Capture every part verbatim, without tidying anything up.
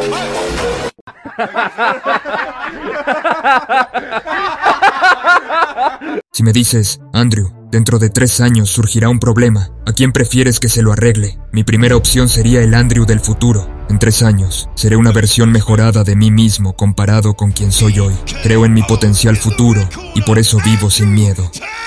Si me dices, Andrew, dentro de tres años surgirá un problema, ¿a quién prefieres que se lo arregle? Mi primera opción sería el Andrew del futuro. En tres años, seré una versión mejorada de mí mismo comparado con quien soy hoy. Creo en mi potencial futuro y por eso vivo sin miedo.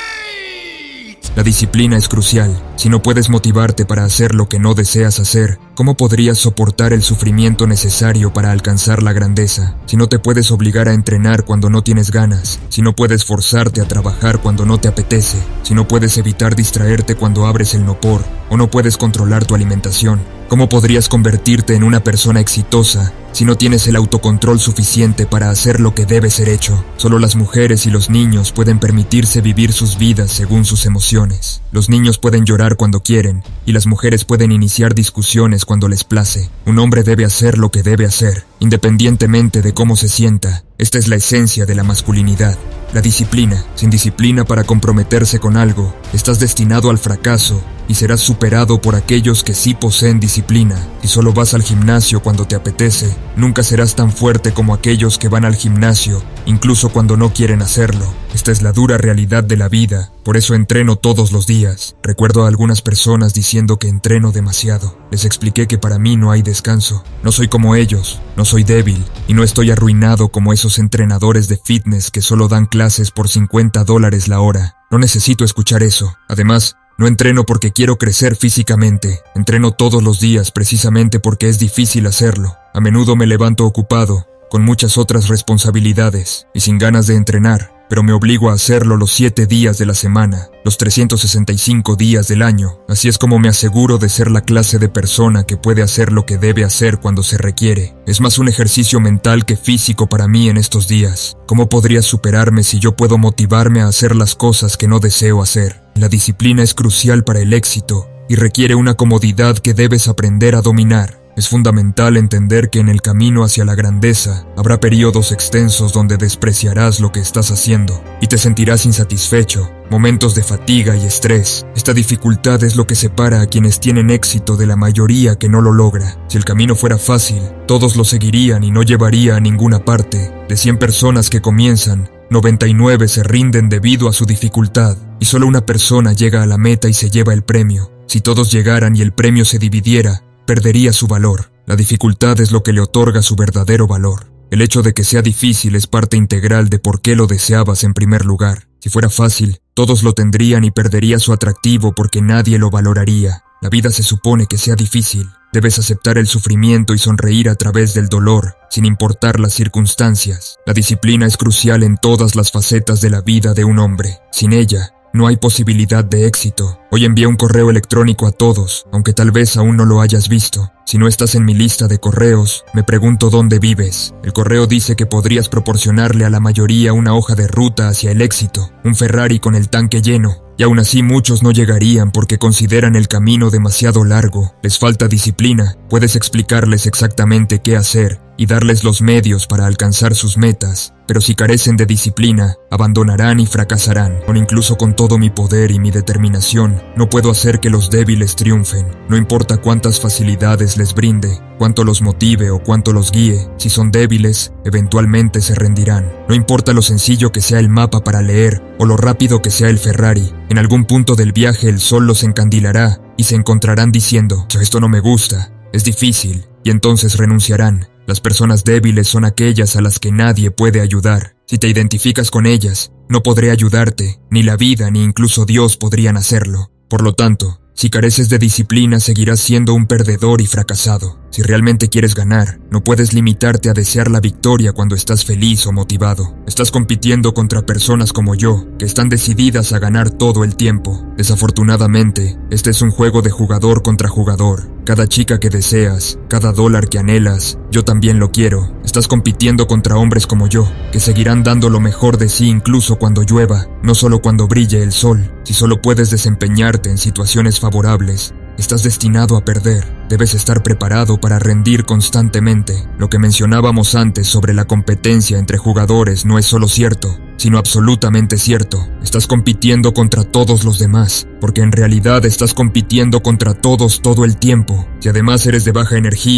La disciplina es crucial. Si no puedes motivarte para hacer lo que no deseas hacer, ¿cómo podrías soportar el sufrimiento necesario para alcanzar la grandeza? Si no te puedes obligar a entrenar cuando no tienes ganas, si no puedes forzarte a trabajar cuando no te apetece, si no puedes evitar distraerte cuando abres el Nopor, o no puedes controlar tu alimentación, ¿cómo podrías convertirte en una persona exitosa si no tienes el autocontrol suficiente para hacer lo que debe ser hecho? Solo las mujeres y los niños pueden permitirse vivir sus vidas según sus emociones. Los niños pueden llorar cuando quieren, y las mujeres pueden iniciar discusiones cuando les place. Un hombre debe hacer lo que debe hacer, independientemente de cómo se sienta. Esta es la esencia de la masculinidad. La disciplina. Sin disciplina para comprometerse con algo, estás destinado al fracaso y serás superado por aquellos que sí poseen disciplina. Si solo vas al gimnasio cuando te apetece, nunca serás tan fuerte como aquellos que van al gimnasio, incluso cuando no quieren hacerlo. Esta es la dura realidad de la vida, por eso entreno todos los días. Recuerdo a algunas personas diciendo que entreno demasiado. Les expliqué que para mí no hay descanso. No soy como ellos, no soy débil, y no estoy arruinado como esos entrenadores de fitness que solo dan clases por cincuenta dólares la hora. No necesito escuchar eso. Además, no entreno porque quiero crecer físicamente. Entreno todos los días precisamente porque es difícil hacerlo. A menudo me levanto ocupado, con muchas otras responsabilidades, y sin ganas de entrenar, pero me obligo a hacerlo los siete días de la semana, los trescientos sesenta y cinco días del año. Así es como me aseguro de ser la clase de persona que puede hacer lo que debe hacer cuando se requiere. Es más un ejercicio mental que físico para mí en estos días. ¿Cómo podría superarme si yo puedo motivarme a hacer las cosas que no deseo hacer? La disciplina es crucial para el éxito y requiere una comodidad que debes aprender a dominar. Es fundamental entender que en el camino hacia la grandeza habrá periodos extensos donde despreciarás lo que estás haciendo y te sentirás insatisfecho, momentos de fatiga y estrés. Esta dificultad es lo que separa a quienes tienen éxito de la mayoría que no lo logra. Si el camino fuera fácil, todos lo seguirían y no llevaría a ninguna parte. De cien personas que comienzan, noventa y nueve se rinden debido a su dificultad, y solo una persona llega a la meta y se lleva el premio. Si todos llegaran y el premio se dividiera, perdería su valor. La dificultad es lo que le otorga su verdadero valor. El hecho de que sea difícil es parte integral de por qué lo deseabas en primer lugar. Si fuera fácil, todos lo tendrían y perdería su atractivo porque nadie lo valoraría. La vida se supone que sea difícil. Debes aceptar el sufrimiento y sonreír a través del dolor, sin importar las circunstancias. La disciplina es crucial en todas las facetas de la vida de un hombre. Sin ella, no hay posibilidad de éxito. Hoy envié un correo electrónico a todos, aunque tal vez aún no lo hayas visto. Si no estás en mi lista de correos, me pregunto dónde vives. El correo dice que podrías proporcionarle a la mayoría una hoja de ruta hacia el éxito, un Ferrari con el tanque lleno. Y aún así muchos no llegarían porque consideran el camino demasiado largo. Les falta disciplina. Puedes explicarles exactamente qué hacer y darles los medios para alcanzar sus metas, pero si carecen de disciplina, abandonarán y fracasarán. Con incluso con todo mi poder y mi determinación, no puedo hacer que los débiles triunfen. No importa cuántas facilidades les brinde, cuánto los motive o cuánto los guíe, si son débiles, eventualmente se rendirán. No importa lo sencillo que sea el mapa para leer o lo rápido que sea el Ferrari, en algún punto del viaje el sol los encandilará y se encontrarán diciendo, esto no me gusta, es difícil, y entonces renunciarán. Las personas débiles son aquellas a las que nadie puede ayudar. Si te identificas con ellas, no podré ayudarte, ni la vida ni incluso Dios podrían hacerlo. Por lo tanto, si careces de disciplina, seguirás siendo un perdedor y fracasado. Si realmente quieres ganar, no puedes limitarte a desear la victoria cuando estás feliz o motivado. Estás compitiendo contra personas como yo, que están decididas a ganar todo el tiempo. Desafortunadamente, este es un juego de jugador contra jugador. Cada chica que deseas, cada dólar que anhelas, yo también lo quiero. Estás compitiendo contra hombres como yo, que seguirán dando lo mejor de sí incluso cuando llueva, no solo cuando brille el sol. Si solo puedes desempeñarte en situaciones favorables, estás destinado a perder. Debes estar preparado para rendir constantemente. Lo que mencionábamos antes sobre la competencia entre jugadores no es solo cierto, sino absolutamente cierto. Estás compitiendo contra todos los demás, porque en realidad estás compitiendo contra todos todo el tiempo. Si además eres de baja energía,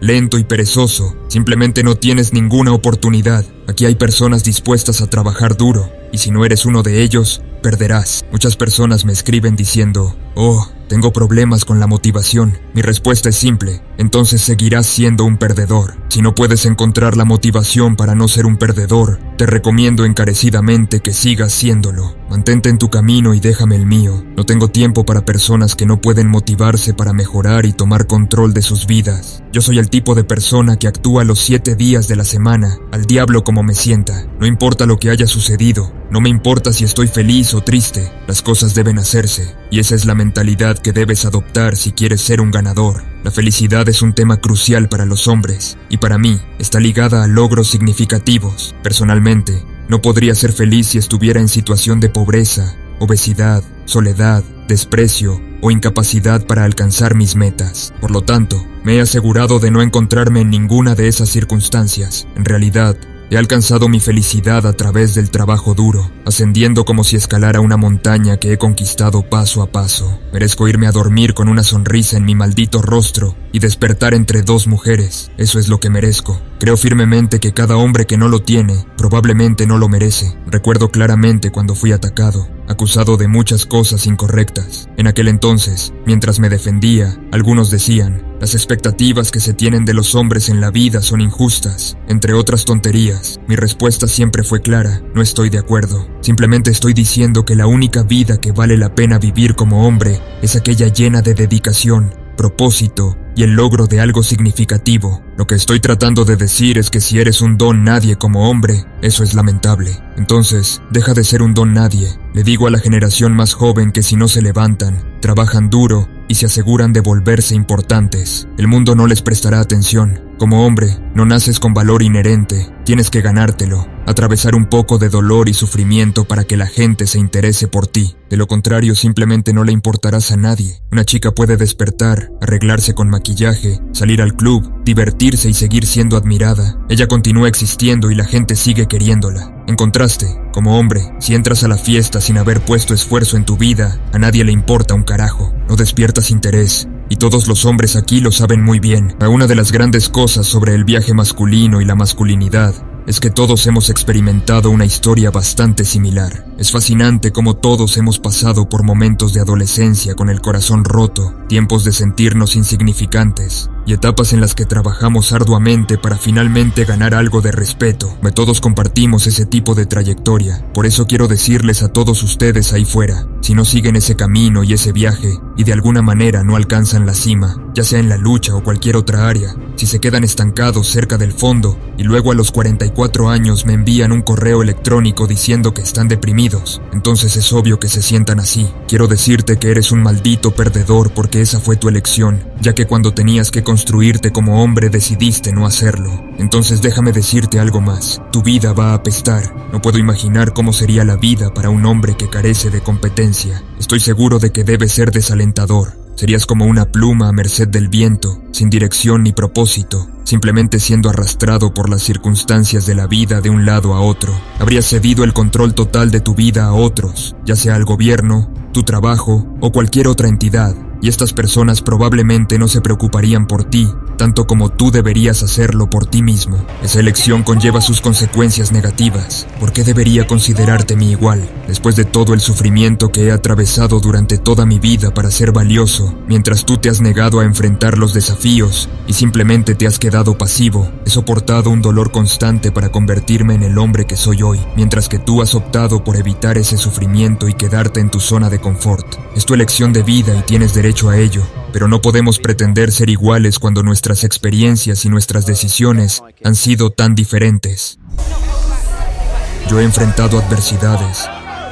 lento y perezoso. Simplemente no tienes ninguna oportunidad. Aquí hay personas dispuestas a trabajar duro, y si no eres uno de ellos, perderás. Muchas personas me escriben diciendo, oh, tengo problemas con la motivación. Mi respuesta es simple, entonces seguirás siendo un perdedor. Si no puedes encontrar la motivación para no ser un perdedor, te recomiendo encarecidamente que sigas siéndolo. Mantente en tu camino y déjame el mío. No tengo tiempo para personas que no pueden motivarse para mejorar y tomar control de sus vidas. Yo soy el tipo de persona que actúa los siete días de la semana, al diablo como me sienta. No importa lo que haya sucedido, no me importa si estoy feliz o triste, las cosas deben hacerse, y esa es la mentalidad que debes adoptar si quieres ser un ganador. La felicidad es un tema crucial para los hombres, y para mí está ligada a logros significativos. Personalmente, no podría ser feliz si estuviera en situación de pobreza, obesidad, soledad, desprecio o incapacidad para alcanzar mis metas. Por lo tanto, me he asegurado de no encontrarme en ninguna de esas circunstancias. En realidad, he alcanzado mi felicidad a través del trabajo duro, ascendiendo como si escalara una montaña que he conquistado paso a paso. Merezco irme a dormir con una sonrisa en mi maldito rostro y despertar entre dos mujeres. Eso es lo que merezco. Creo firmemente que cada hombre que no lo tiene, probablemente no lo merece. Recuerdo claramente cuando fui atacado, acusado de muchas cosas incorrectas. En aquel entonces, mientras me defendía, algunos decían, las expectativas que se tienen de los hombres en la vida son injustas, entre otras tonterías. Mi respuesta siempre fue clara, no estoy de acuerdo. Simplemente estoy diciendo que la única vida que vale la pena vivir como hombre es aquella llena de dedicación, propósito y el logro de algo significativo. Lo que estoy tratando de decir es que si eres un don nadie como hombre, eso es lamentable. Entonces, deja de ser un don nadie. Le digo a la generación más joven que si no se levantan, trabajan duro y se aseguran de volverse importantes, el mundo no les prestará atención. Como hombre, no naces con valor inherente, tienes que ganártelo, atravesar un poco de dolor y sufrimiento para que la gente se interese por ti. De lo contrario, simplemente no le importarás a nadie. Una chica puede despertar, arreglarse con maquillaje, salir al club, divertirse y seguir siendo admirada. Ella continúa existiendo y la gente sigue queriéndola. En contraste, como hombre, si entras a la fiesta sin haber puesto esfuerzo en tu vida, a nadie le importa un carajo, no despiertas interés. Y todos los hombres aquí lo saben muy bien. Una de las grandes cosas sobre el viaje masculino y la masculinidad es que todos hemos experimentado una historia bastante similar. Es fascinante cómo todos hemos pasado por momentos de adolescencia con el corazón roto, tiempos de sentirnos insignificantes y etapas en las que trabajamos arduamente para finalmente ganar algo de respeto. Todos compartimos ese tipo de trayectoria. Por eso quiero decirles a todos ustedes ahí fuera, si no siguen ese camino y ese viaje y de alguna manera no alcanzan la cima, ya sea en la lucha o cualquier otra área, si se quedan estancados cerca del fondo y luego a los cuarenta y cuatro años me envían un correo electrónico diciendo que están deprimidos, entonces es obvio que se sientan así. Quiero decirte que eres un maldito perdedor porque esa fue tu elección, ya que cuando tenías que construirte como hombre decidiste no hacerlo. Entonces déjame decirte algo más, tu vida va a apestar. No puedo imaginar cómo sería la vida para un hombre que carece de competencia. Estoy seguro de que debe ser desalentador. Serías como una pluma a merced del viento, sin dirección ni propósito, simplemente siendo arrastrado por las circunstancias de la vida de un lado a otro. Habrías cedido el control total de tu vida a otros, ya sea al gobierno, tu trabajo o cualquier otra entidad, y estas personas probablemente no se preocuparían por ti, tanto como tú deberías hacerlo por ti mismo. Esa elección conlleva sus consecuencias negativas. ¿Por qué debería considerarte mi igual? Después de todo el sufrimiento que he atravesado durante toda mi vida para ser valioso, mientras tú te has negado a enfrentar los desafíos y simplemente te has quedado pasivo, he soportado un dolor constante para convertirme en el hombre que soy hoy, mientras que tú has optado por evitar ese sufrimiento y quedarte en tu zona de confort. Es tu elección de vida y tienes derecho a ello, pero no podemos pretender ser iguales cuando nuestras experiencias y nuestras decisiones han sido tan diferentes. Yo he enfrentado adversidades.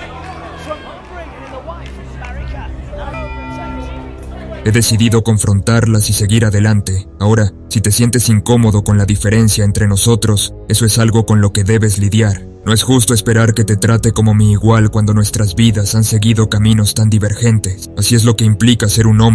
He decidido confrontarlas y seguir adelante. Ahora, si te sientes incómodo con la diferencia entre nosotros, eso es algo con lo que debes lidiar. No es justo esperar que te trate como mi igual cuando nuestras vidas han seguido caminos tan divergentes. Así es lo que implica ser un hombre.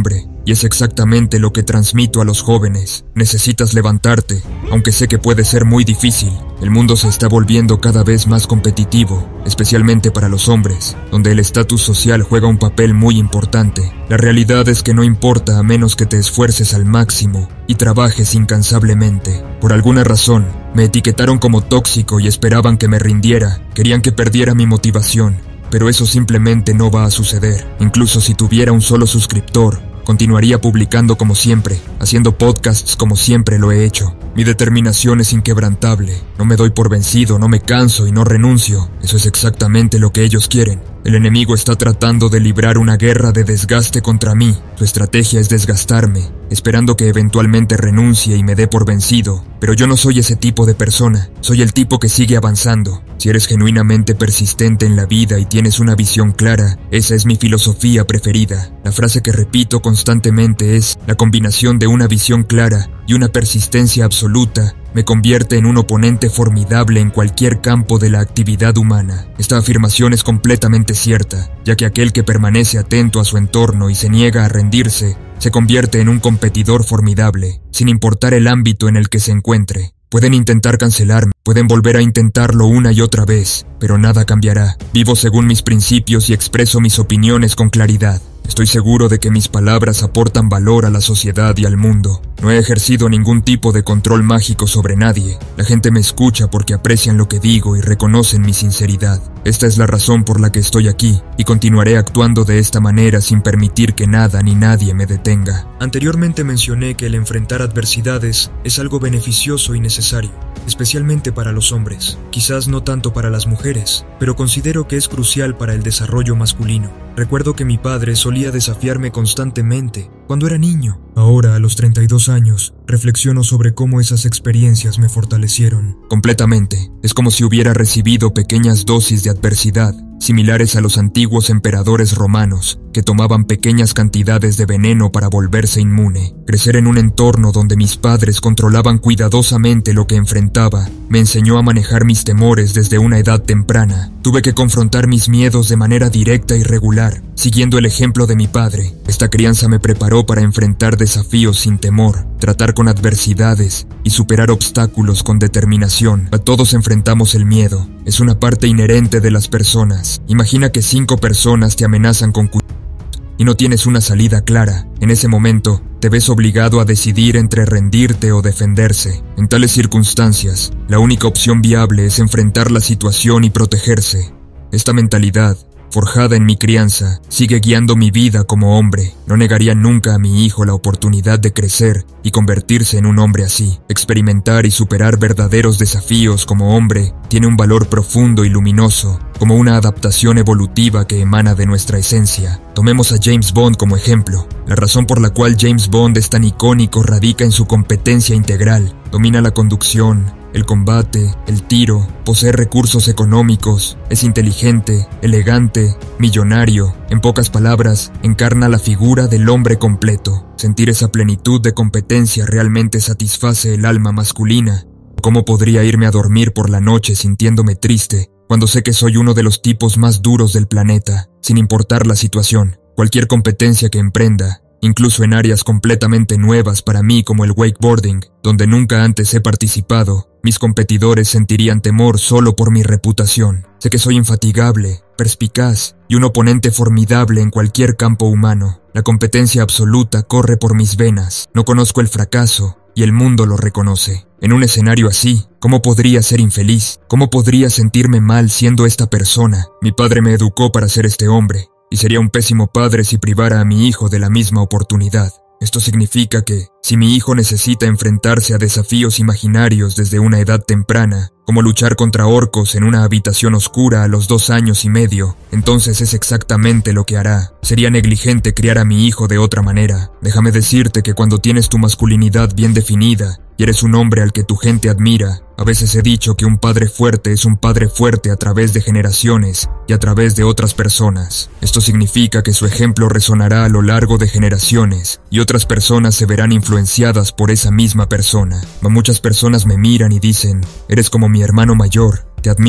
y es exactamente lo que transmito a los jóvenes. Necesitas levantarte, aunque sé que puede ser muy difícil. El mundo se está volviendo cada vez más competitivo, especialmente para los hombres, donde el estatus social juega un papel muy importante. La realidad es que no importa a menos que te esfuerces al máximo y trabajes incansablemente. Por alguna razón, me etiquetaron como tóxico y esperaban que me rindiera, querían que perdiera mi motivación, pero eso simplemente no va a suceder. Incluso si tuviera un solo suscriptor, continuaría publicando como siempre, haciendo podcasts como siempre lo he hecho. Mi determinación es inquebrantable. No me doy por vencido, no me canso y no renuncio. Eso es exactamente lo que ellos quieren. El enemigo está tratando de librar una guerra de desgaste contra mí. Su estrategia es desgastarme, esperando que eventualmente renuncie y me dé por vencido. Pero yo no soy ese tipo de persona. Soy el tipo que sigue avanzando. Si eres genuinamente persistente en la vida y tienes una visión clara, esa es mi filosofía preferida. La frase que repito constantemente es: la combinación de una visión clara y una persistencia absoluta me convierte en un oponente formidable en cualquier campo de la actividad humana. Esta afirmación es completamente cierta, ya que aquel que permanece atento a su entorno y se niega a rendirse, se convierte en un competidor formidable, sin importar el ámbito en el que se encuentre. Pueden intentar cancelarme, pueden volver a intentarlo una y otra vez, pero nada cambiará. Vivo según mis principios y expreso mis opiniones con claridad. Estoy seguro de que mis palabras aportan valor a la sociedad y al mundo. No he ejercido ningún tipo de control mágico sobre nadie. La gente me escucha porque aprecian lo que digo y reconocen mi sinceridad. Esta es la razón por la que estoy aquí, y continuaré actuando de esta manera sin permitir que nada ni nadie me detenga. Anteriormente mencioné que el enfrentar adversidades es algo beneficioso y necesario, especialmente para los hombres. Quizás no tanto para las mujeres, pero considero que es crucial para el desarrollo masculino. Recuerdo que mi padre solía desafiarme constantemente cuando era niño. Ahora, a los treinta y dos años, reflexiono sobre cómo esas experiencias me fortalecieron. Completamente. Es como si hubiera recibido pequeñas dosis de adversidad, similares a los antiguos emperadores romanos, que tomaban pequeñas cantidades de veneno para volverse inmune. Crecer en un entorno donde mis padres controlaban cuidadosamente lo que enfrentaba, me enseñó a manejar mis temores desde una edad temprana. Tuve que confrontar mis miedos de manera directa y regular, siguiendo el ejemplo de mi padre. Esta crianza me preparó para enfrentar desafíos sin temor, tratar con adversidades y superar obstáculos con determinación. A todos enfrentamos el miedo. Es una parte inherente de las personas. Imagina que cinco personas te amenazan con cuchillo y no tienes una salida clara. En ese momento, te ves obligado a decidir entre rendirte o defenderse. En tales circunstancias, la única opción viable es enfrentar la situación y protegerse. Esta mentalidad, forjada en mi crianza, sigue guiando mi vida como hombre. No negaría nunca a mi hijo la oportunidad de crecer y convertirse en un hombre así. Experimentar y superar verdaderos desafíos como hombre tiene un valor profundo y luminoso, como una adaptación evolutiva que emana de nuestra esencia. Tomemos a James Bond como ejemplo. La razón por la cual James Bond es tan icónico radica en su competencia integral. Domina la conducción, el combate, el tiro, posee recursos económicos, es inteligente, elegante, millonario. En pocas palabras, encarna la figura del hombre completo. Sentir esa plenitud de competencia realmente satisface el alma masculina. ¿Cómo podría irme a dormir por la noche sintiéndome triste cuando sé que soy uno de los tipos más duros del planeta, sin importar la situación? Cualquier competencia que emprenda, incluso en áreas completamente nuevas para mí como el wakeboarding, donde nunca antes he participado, mis competidores sentirían temor solo por mi reputación. Sé que soy infatigable, perspicaz y un oponente formidable en cualquier campo humano. La competencia absoluta corre por mis venas. No conozco el fracaso y el mundo lo reconoce. En un escenario así, ¿cómo podría ser infeliz? ¿Cómo podría sentirme mal siendo esta persona? Mi padre me educó para ser este hombre, y sería un pésimo padre si privara a mi hijo de la misma oportunidad. Esto significa que, si mi hijo necesita enfrentarse a desafíos imaginarios desde una edad temprana, como luchar contra orcos en una habitación oscura a los dos años y medio, entonces es exactamente lo que hará. Sería negligente criar a mi hijo de otra manera. Déjame decirte que cuando tienes tu masculinidad bien definida, y eres un hombre al que tu gente admira, a veces he dicho que un padre fuerte es un padre fuerte a través de generaciones y a través de otras personas. Esto significa que su ejemplo resonará a lo largo de generaciones y otras personas se verán influenciadas por esa misma persona. Muchas personas me miran y dicen: eres como mi hermano mayor, te admiro,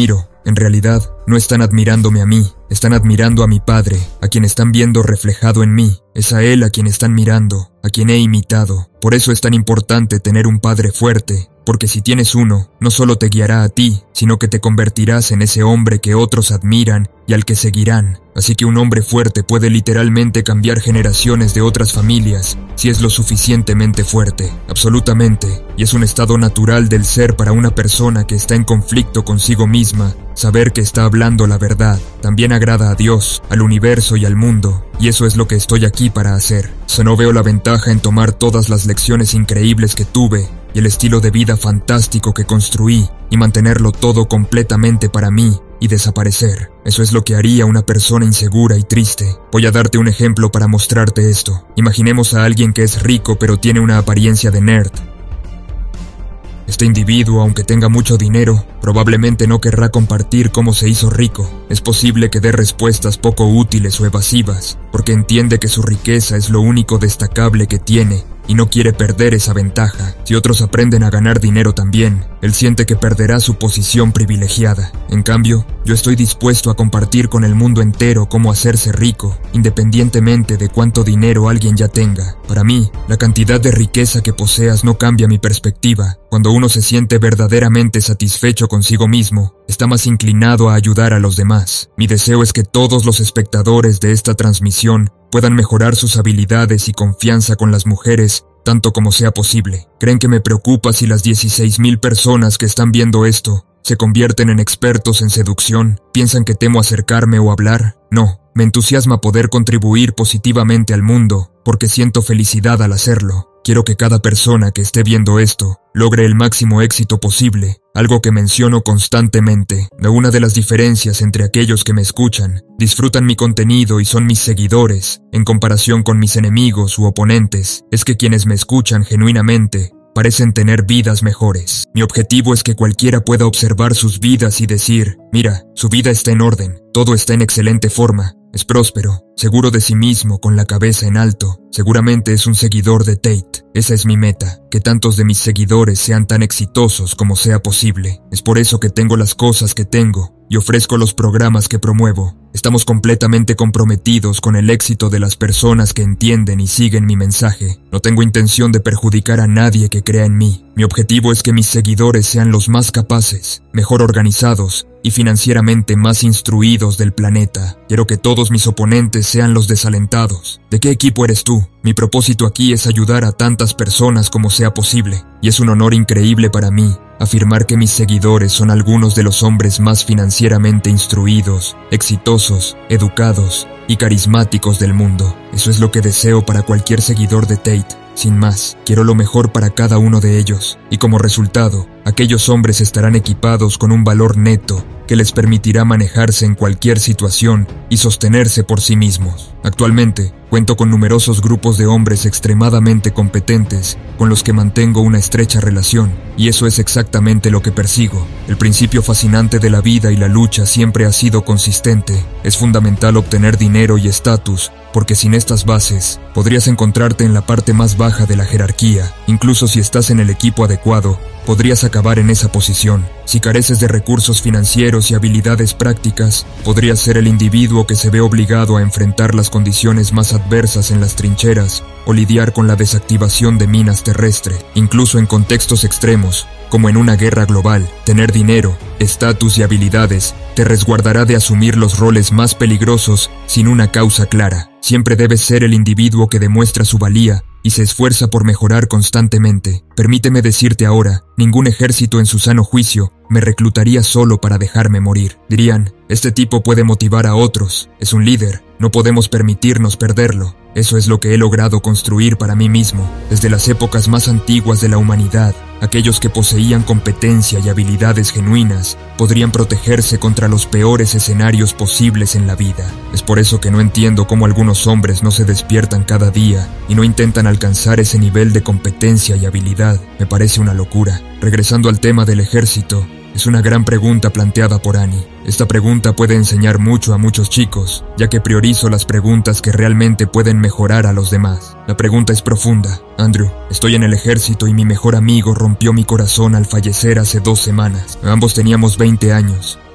En realidad, no están admirándome a mí, están admirando a mi padre, a quien están viendo reflejado en mí. Es a él a quien están mirando, a quien he imitado. Por eso es tan importante tener un padre fuerte, porque si tienes uno, no solo te guiará a ti, sino que te convertirás en ese hombre que otros admiran y al que seguirán. Así que un hombre fuerte puede literalmente cambiar generaciones de otras familias, si es lo suficientemente fuerte, absolutamente, y es un estado natural del ser para una persona que está en conflicto consigo misma. Saber que está hablando la verdad también agrada a Dios, al universo y al mundo, y eso es lo que estoy aquí para hacer. So no veo la ventaja en tomar todas las lecciones increíbles que tuve y el estilo de vida fantástico que construí y mantenerlo todo completamente para mí y desaparecer. Eso es lo que haría una persona insegura y triste. Voy a darte un ejemplo para mostrarte esto. Imaginemos a alguien que es rico pero tiene una apariencia de nerd. Este individuo, aunque tenga mucho dinero, probablemente no querrá compartir cómo se hizo rico. Es posible que dé respuestas poco útiles o evasivas, porque entiende que su riqueza es lo único destacable que tiene y no quiere perder esa ventaja. Si otros aprenden a ganar dinero también, él siente que perderá su posición privilegiada. En cambio, yo estoy dispuesto a compartir con el mundo entero cómo hacerse rico, independientemente de cuánto dinero alguien ya tenga. Para mí, la cantidad de riqueza que poseas no cambia mi perspectiva. Cuando uno se siente verdaderamente satisfecho consigo mismo, está más inclinado a ayudar a los demás. Mi deseo es que todos los espectadores de esta transmisión puedan mejorar sus habilidades y confianza con las mujeres tanto como sea posible. ¿Creen que me preocupa si las dieciséis mil personas que están viendo esto se convierten en expertos en seducción? ¿Piensan que temo acercarme o hablar? No, me entusiasma poder contribuir positivamente al mundo, porque siento felicidad al hacerlo. Quiero que cada persona que esté viendo esto logre el máximo éxito posible, algo que menciono constantemente. De una de las diferencias entre aquellos que me escuchan, disfrutan mi contenido y son mis seguidores, en comparación con mis enemigos u oponentes, es que quienes me escuchan genuinamente parecen tener vidas mejores. Mi objetivo es que cualquiera pueda observar sus vidas y decir, mira, su vida está en orden, todo está en excelente forma, es próspero, seguro de sí mismo, con la cabeza en alto. Seguramente es un seguidor de Tate. Esa es mi meta, que tantos de mis seguidores sean tan exitosos como sea posible. Es por eso que tengo las cosas que tengo y ofrezco los programas que promuevo. Estamos completamente comprometidos con el éxito de las personas que entienden y siguen mi mensaje. No tengo intención de perjudicar a nadie que crea en mí. Mi objetivo es que mis seguidores sean los más capaces, mejor organizados y financieramente más instruidos del planeta. Quiero que todos mis oponentes sean los desalentados. ¿De qué equipo eres tú? Mi propósito aquí es ayudar a tantas personas como sea posible, y es un honor increíble para mí afirmar que mis seguidores son algunos de los hombres más financieramente instruidos, exitosos, educados y carismáticos del mundo. Eso es lo que deseo para cualquier seguidor de Tate. Sin más, quiero lo mejor para cada uno de ellos, y como resultado, aquellos hombres estarán equipados con un valor neto que les permitirá manejarse en cualquier situación y sostenerse por sí mismos. Actualmente, cuento con numerosos grupos de hombres extremadamente competentes con los que mantengo una estrecha relación, y eso es exactamente lo que persigo. El principio fascinante de la vida y la lucha siempre ha sido consistente. Es fundamental obtener dinero y estatus, porque sin estas bases, podrías encontrarte en la parte más baja de la jerarquía. Incluso si estás en el equipo adecuado, podrías acabar en esa posición. Si careces de recursos financieros y habilidades prácticas, podrías ser el individuo que se ve obligado a enfrentar las condiciones más adversas en las trincheras o lidiar con la desactivación de minas terrestres. Incluso en contextos extremos, como en una guerra global, tener dinero, estatus y habilidades te resguardará de asumir los roles más peligrosos sin una causa clara. Siempre debes ser el individuo que demuestra su valía y se esfuerza por mejorar constantemente. Permíteme decirte ahora, ningún ejército en su sano juicio me reclutaría solo para dejarme morir. Dirían, este tipo puede motivar a otros, es un líder, no podemos permitirnos perderlo. Eso es lo que he logrado construir para mí mismo. Desde las épocas más antiguas de la humanidad, aquellos que poseían competencia y habilidades genuinas podrían protegerse contra los peores escenarios posibles en la vida. Es por eso que no entiendo cómo algunos hombres no se despiertan cada día y no intentan alcanzar ese nivel de competencia y habilidad. Me parece una locura. Regresando al tema del ejército, es una gran pregunta planteada por Annie. Esta pregunta puede enseñar mucho a muchos chicos, ya que priorizo las preguntas que realmente pueden mejorar a los demás. La pregunta es profunda. Andrew, estoy en el ejército y mi mejor amigo rompió mi corazón al fallecer hace dos semanas. Ambos teníamos veinte años.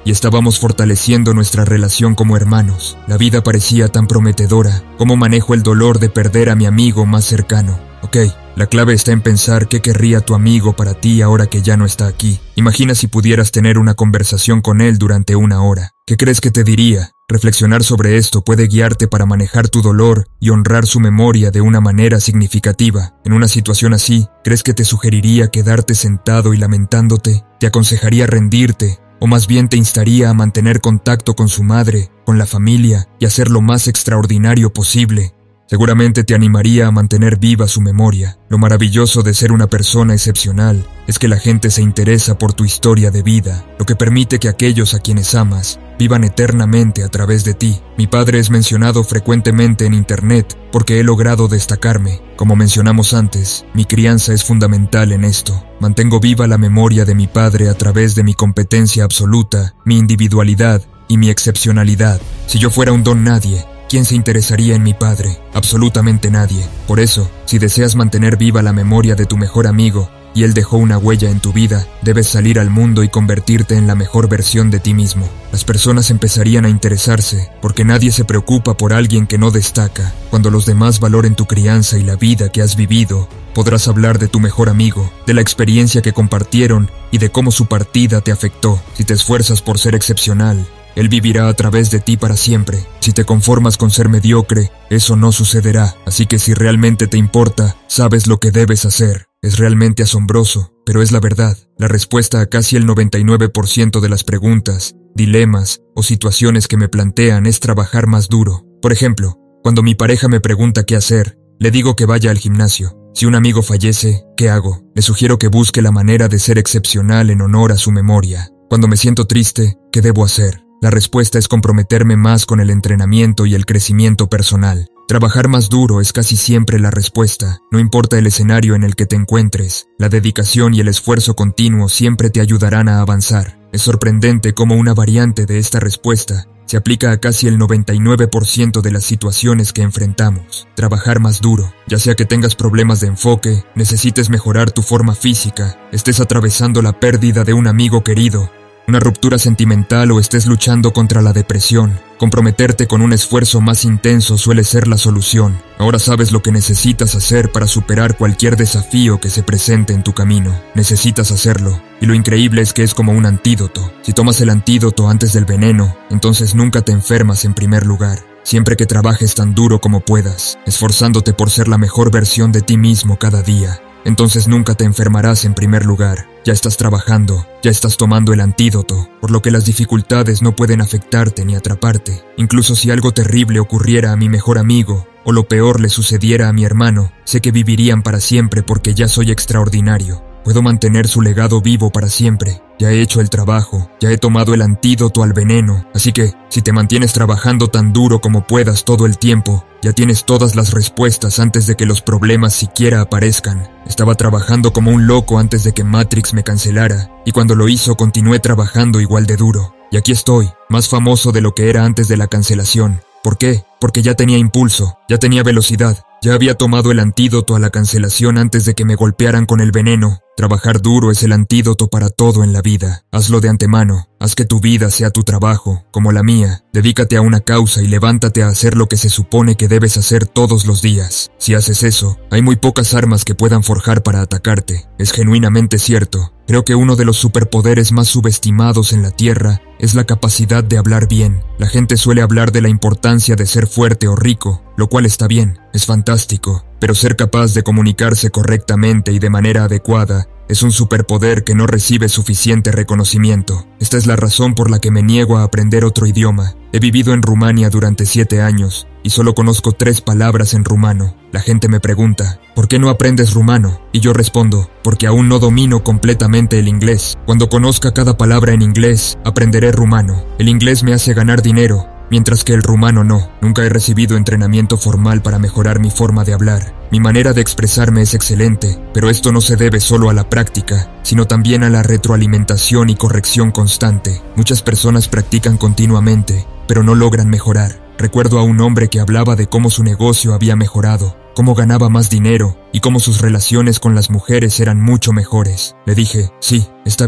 y estábamos fortaleciendo nuestra relación como hermanos. La vida parecía tan prometedora. ¿Cómo manejo el dolor de perder a mi amigo más cercano? Ok, la clave está en pensar qué querría tu amigo para ti ahora que ya no está aquí. Imagina si pudieras tener una conversación con él durante una hora. ¿Qué crees que te diría? Reflexionar sobre esto puede guiarte para manejar tu dolor y honrar su memoria de una manera significativa. En una situación así, ¿crees que te sugeriría quedarte sentado y lamentándote? ¿Te aconsejaría rendirte? ¿O más bien te instaría a mantener contacto con su madre, con la familia y hacer lo más extraordinario posible? Seguramente te animaría a mantener viva su memoria. Lo maravilloso de ser una persona excepcional es que la gente se interesa por tu historia de vida, lo que permite que aquellos a quienes amas vivan eternamente a través de ti. Mi padre es mencionado frecuentemente en internet porque he logrado destacarme. Como mencionamos antes, mi crianza es fundamental en esto. Mantengo viva la memoria de mi padre a través de mi competencia absoluta, mi individualidad y mi excepcionalidad. Si yo fuera un don nadie, ¿quién se interesaría en mi padre? Absolutamente nadie. Por eso, si deseas mantener viva la memoria de tu mejor amigo y él dejó una huella en tu vida, debes salir al mundo y convertirte en la mejor versión de ti mismo. Las personas empezarían a interesarse porque nadie se preocupa por alguien que no destaca. Cuando los demás valoren tu crianza y la vida que has vivido, podrás hablar de tu mejor amigo, de la experiencia que compartieron y de cómo su partida te afectó. Si te esfuerzas por ser excepcional, él vivirá a través de ti para siempre. Si te conformas con ser mediocre, eso no sucederá. Así que si realmente te importa, sabes lo que debes hacer. Es realmente asombroso, pero es la verdad. La respuesta a casi el noventa y nueve por ciento de las preguntas, dilemas o situaciones que me plantean es trabajar más duro. Por ejemplo, cuando mi pareja me pregunta qué hacer, le digo que vaya al gimnasio. Si un amigo fallece, ¿qué hago? Le sugiero que busque la manera de ser excepcional en honor a su memoria. Cuando me siento triste, ¿qué debo hacer? La respuesta es comprometerme más con el entrenamiento y el crecimiento personal. Trabajar más duro es casi siempre la respuesta. No importa el escenario en el que te encuentres, la dedicación y el esfuerzo continuo siempre te ayudarán a avanzar. Es sorprendente cómo una variante de esta respuesta se aplica a casi el noventa y nueve por ciento de las situaciones que enfrentamos. Trabajar más duro, ya sea que tengas problemas de enfoque, necesites mejorar tu forma física, estés atravesando la pérdida de un amigo querido, una ruptura sentimental o estés luchando contra la depresión. Comprometerte con un esfuerzo más intenso suele ser la solución. Ahora sabes lo que necesitas hacer para superar cualquier desafío que se presente en tu camino. Necesitas hacerlo, y lo increíble es que es como un antídoto. Si tomas el antídoto antes del veneno, entonces nunca te enfermas en primer lugar. Siempre que trabajes tan duro como puedas, esforzándote por ser la mejor versión de ti mismo cada día, entonces nunca te enfermarás en primer lugar. Ya estás trabajando, ya estás tomando el antídoto, por lo que las dificultades no pueden afectarte ni atraparte. Incluso si algo terrible ocurriera a mi mejor amigo, o lo peor le sucediera a mi hermano, sé que vivirían para siempre porque ya soy extraordinario. Puedo mantener su legado vivo para siempre. Ya he hecho el trabajo, ya he tomado el antídoto al veneno, así que, si te mantienes trabajando tan duro como puedas todo el tiempo, ya tienes todas las respuestas antes de que los problemas siquiera aparezcan. Estaba trabajando como un loco antes de que Matrix me cancelara, y cuando lo hizo continué trabajando igual de duro. Y aquí estoy, más famoso de lo que era antes de la cancelación. ¿Por qué? Porque ya tenía impulso, ya tenía velocidad, ya había tomado el antídoto a la cancelación antes de que me golpearan con el veneno. Trabajar duro es el antídoto para todo en la vida. Hazlo de antemano. Haz que tu vida sea tu trabajo, como la mía. Dedícate a una causa y levántate a hacer lo que se supone que debes hacer todos los días. Si haces eso, hay muy pocas armas que puedan forjar para atacarte. Es genuinamente cierto. Creo que uno de los superpoderes más subestimados en la Tierra es la capacidad de hablar bien. La gente suele hablar de la importancia de ser fuerte o rico, lo cual está bien, es fantástico, pero ser capaz de comunicarse correctamente y de manera adecuada es un superpoder que no recibe suficiente reconocimiento. Esta es la razón por la que me niego a aprender otro idioma. He vivido en Rumania durante siete años y solo conozco tres palabras en rumano. La gente me pregunta, ¿por qué no aprendes rumano? Y yo respondo, porque aún no domino completamente el inglés. Cuando conozca cada palabra en inglés, aprenderé rumano. El inglés me hace ganar dinero, mientras que el rumano no. Nunca he recibido entrenamiento formal para mejorar mi forma de hablar. Mi manera de expresarme es excelente, pero esto no se debe solo a la práctica, sino también a la retroalimentación y corrección constante. Muchas personas practican continuamente, pero no logran mejorar. Recuerdo a un hombre que hablaba de cómo su negocio había mejorado, cómo ganaba más dinero y cómo sus relaciones con las mujeres eran mucho mejores. Le dije, sí, está bien,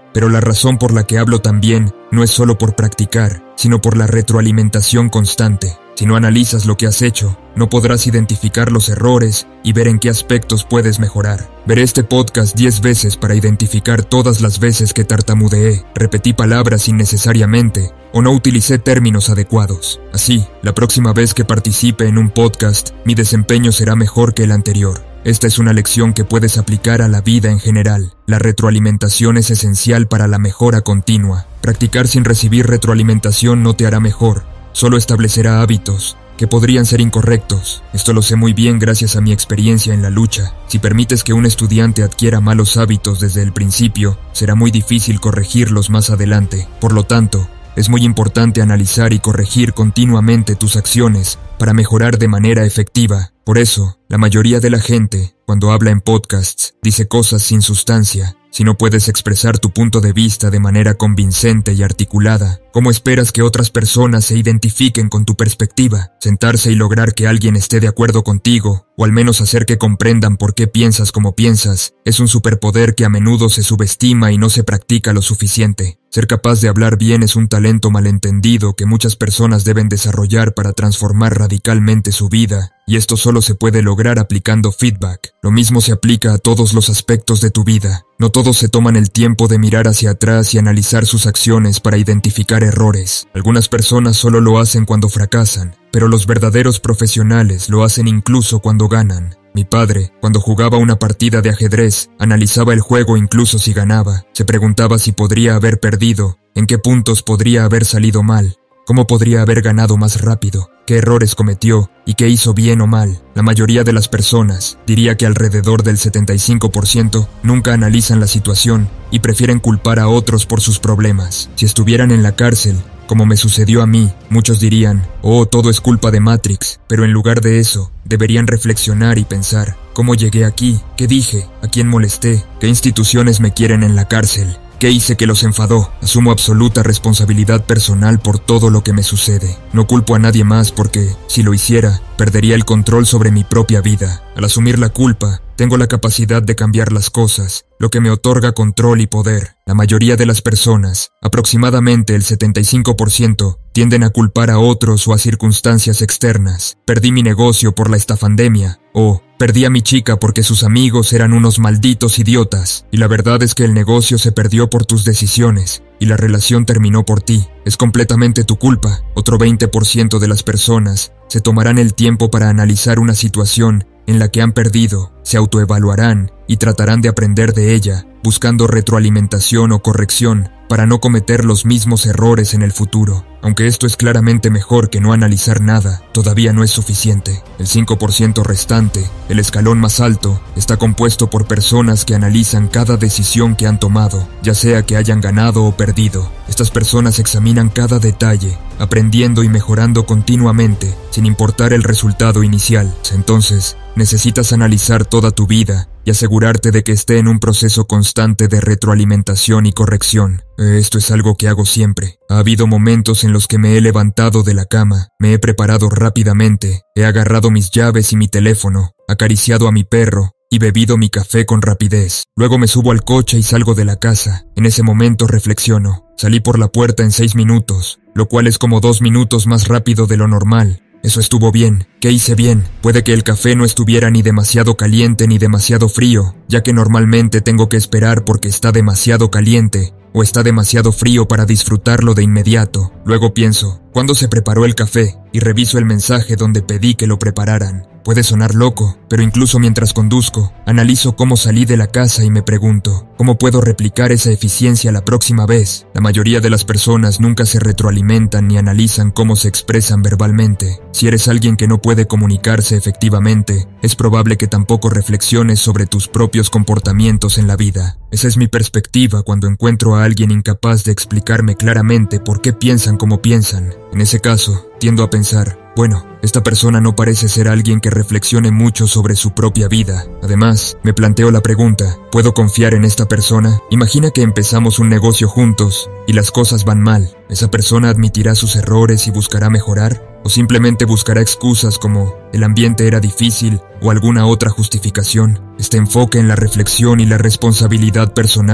pero la razón por la que hablo también no es solo por practicar, sino por la retroalimentación constante. Si no analizas lo que has hecho, no podrás identificar los errores y ver en qué aspectos puedes mejorar. Veré este podcast diez veces para identificar todas las veces que tartamudeé, repetí palabras innecesariamente o no utilicé términos adecuados. Así, la próxima vez que participe en un podcast, mi desempeño será mejor que el anterior. Esta es una lección que puedes aplicar a la vida en general. La retroalimentación es esencial para la mejora continua. Practicar sin recibir retroalimentación no te hará mejor, solo establecerá hábitos que podrían ser incorrectos. Esto lo sé muy bien gracias a mi experiencia en la lucha. Si permites que un estudiante adquiera malos hábitos desde el principio, será muy difícil corregirlos más adelante. Por lo tanto, es muy importante analizar y corregir continuamente tus acciones para mejorar de manera efectiva. Por eso, la mayoría de la gente, cuando habla en podcasts, dice cosas sin sustancia. Si no puedes expresar tu punto de vista de manera convincente y articulada, ¿cómo esperas que otras personas se identifiquen con tu perspectiva? Sentarse y lograr que alguien esté de acuerdo contigo, o al menos hacer que comprendan por qué piensas como piensas, es un superpoder que a menudo se subestima y no se practica lo suficiente. Ser capaz de hablar bien es un talento malentendido que muchas personas deben desarrollar para transformar radicalmente su vida, y esto solo se puede lograr aplicando feedback. Lo mismo se aplica a todos los aspectos de tu vida. No todos se toman el tiempo de mirar hacia atrás y analizar sus acciones para identificar errores. Algunas personas solo lo hacen cuando fracasan, pero los verdaderos profesionales lo hacen incluso cuando ganan. Mi padre, cuando jugaba una partida de ajedrez, analizaba el juego incluso si ganaba. Se preguntaba si podría haber perdido, en qué puntos podría haber salido mal, cómo podría haber ganado más rápido, qué errores cometió y qué hizo bien o mal. La mayoría de las personas, diría que alrededor del setenta y cinco por ciento, nunca analizan la situación y prefieren culpar a otros por sus problemas. Si estuvieran en la cárcel, como me sucedió a mí, muchos dirían, oh, todo es culpa de Matrix, pero en lugar de eso, deberían reflexionar y pensar, ¿cómo llegué aquí? ¿Qué dije? ¿A quién molesté? ¿Qué instituciones me quieren en la cárcel? ¿Qué hice que los enfadó? Asumo absoluta responsabilidad personal por todo lo que me sucede. No culpo a nadie más porque, si lo hiciera, perdería el control sobre mi propia vida. Al asumir la culpa, tengo la capacidad de cambiar las cosas, lo que me otorga control y poder. La mayoría de las personas, aproximadamente el setenta y cinco por ciento, tienden a culpar a otros o a circunstancias externas. Perdí mi negocio por la estafandemia, o perdí a mi chica porque sus amigos eran unos malditos idiotas, y la verdad es que el negocio se perdió por tus decisiones, y la relación terminó por ti. Es completamente tu culpa. Otro veinte por ciento de las personas se tomarán el tiempo para analizar una situación en la que han perdido, se autoevaluarán y tratarán de aprender de ella, buscando retroalimentación o corrección para no cometer los mismos errores en el futuro. Aunque esto es claramente mejor que no analizar nada, todavía no es suficiente. El cinco por ciento restante, el escalón más alto, está compuesto por personas que analizan cada decisión que han tomado, ya sea que hayan ganado o perdido. Estas personas examinan cada detalle, aprendiendo y mejorando continuamente, sin importar el resultado inicial. Entonces, necesitas analizar toda tu vida y asegurarte de que esté en un proceso constante de retroalimentación y corrección. Esto es algo que hago siempre. Ha habido momentos en los que me he levantado de la cama, me he preparado rápidamente, he agarrado mis llaves y mi teléfono, acariciado a mi perro y bebido mi café con rapidez. Luego me subo al coche y salgo de la casa. En ese momento reflexiono. Salí por la puerta en seis minutos, lo cual es como dos minutos más rápido de lo normal. Eso estuvo bien. ¿Qué hice bien? Puede que el café no estuviera ni demasiado caliente ni demasiado frío, ya que normalmente tengo que esperar porque está demasiado caliente o está demasiado frío para disfrutarlo de inmediato. Luego pienso, ¿cuándo se preparó el café? Y reviso el mensaje donde pedí que lo prepararan. Puede sonar loco, pero incluso mientras conduzco, analizo cómo salí de la casa y me pregunto, ¿cómo puedo replicar esa eficiencia la próxima vez? La mayoría de las personas nunca se retroalimentan ni analizan cómo se expresan verbalmente. Si eres alguien que no puede comunicarse efectivamente, es probable que tampoco reflexiones sobre tus propios comportamientos en la vida. Esa es mi perspectiva cuando encuentro a alguien incapaz de explicarme claramente por qué piensan como piensan. En ese caso, tiendo a pensar, bueno, esta persona no parece ser alguien que reflexione mucho sobre su propia vida. Además, me planteo la pregunta, ¿puedo confiar en esta persona? Imagina que empezamos un negocio juntos y las cosas van mal. ¿Esa persona admitirá sus errores y buscará mejorar? ¿O simplemente buscará excusas como el ambiente era difícil o alguna otra justificación? Este enfoque en la reflexión y la responsabilidad personal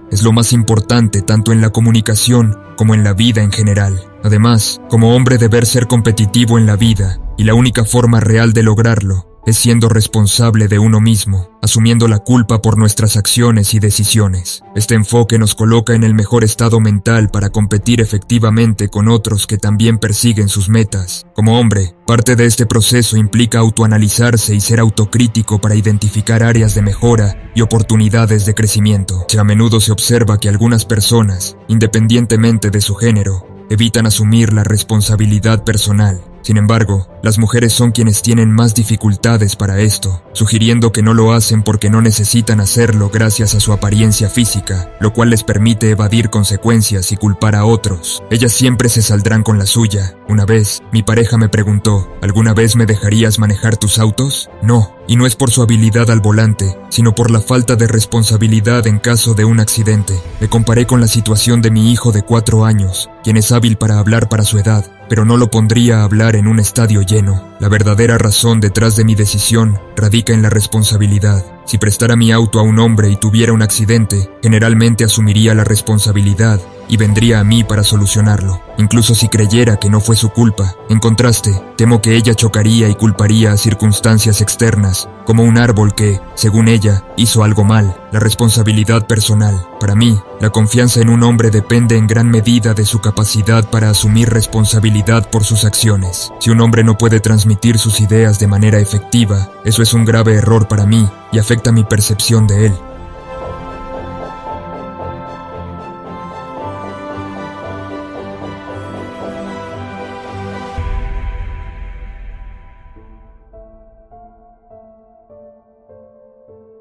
es lo más importante tanto en la comunicación como en la vida en general. Además, como hombre deber ser competitivo en la vida, y la única forma real de lograrlo es siendo responsable de uno mismo, asumiendo la culpa por nuestras acciones y decisiones. Este enfoque nos coloca en el mejor estado mental para competir efectivamente con otros que también persiguen sus metas. Como hombre, parte de este proceso implica autoanalizarse y ser autocrítico para identificar áreas de mejora y oportunidades de crecimiento. A menudo se observa que algunas personas, independientemente de su género, evitan asumir la responsabilidad personal. Sin embargo, las mujeres son quienes tienen más dificultades para esto, sugiriendo que no lo hacen porque no necesitan hacerlo gracias a su apariencia física, lo cual les permite evadir consecuencias y culpar a otros. Ellas siempre se saldrán con la suya. Una vez, mi pareja me preguntó, ¿alguna vez me dejarías manejar tus autos? No, y no es por su habilidad al volante, sino por la falta de responsabilidad en caso de un accidente. Me comparé con la situación de mi hijo de cuatro años, quien es hábil para hablar para su edad, pero no lo pondría a hablar en un estadio lleno. La verdadera razón detrás de mi decisión radica en la responsabilidad. Si prestara mi auto a un hombre y tuviera un accidente, generalmente asumiría la responsabilidad y vendría a mí para solucionarlo, incluso si creyera que no fue su culpa. En contraste, temo que ella chocaría y culparía a circunstancias externas, como un árbol que, según ella, hizo algo mal. La responsabilidad personal. Para mí, la confianza en un hombre depende en gran medida de su capacidad para asumir responsabilidad por sus acciones. Si un hombre no puede transmitir sus ideas de manera efectiva, eso es un grave error para mí y afecta mi percepción de él.